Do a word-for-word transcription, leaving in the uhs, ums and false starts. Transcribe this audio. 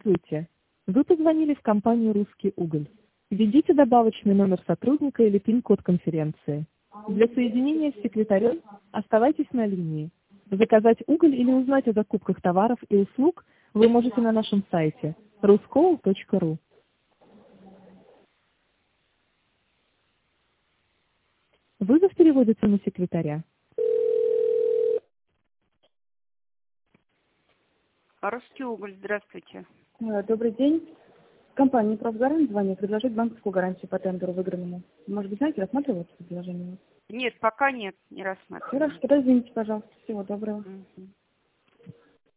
Здравствуйте. Вы позвонили в компанию «Русский уголь». Введите добавочный номер сотрудника или пин-код конференции. Для соединения с секретарем оставайтесь на линии. Заказать уголь или узнать о закупках товаров и услуг вы можете на нашем сайте ruskol точка ру. Вызов переводится на секретаря. Русский уголь, здравствуйте. Э, Добрый день. Компания «Профгарант» звонит предложить банковскую гарантию по тендеру выигранному. Может быть, знаете, рассматривается предложение? Нет, пока нет, не рассматриваю. Хорошо, тогда извините, пожалуйста. Всего доброго. Мгм.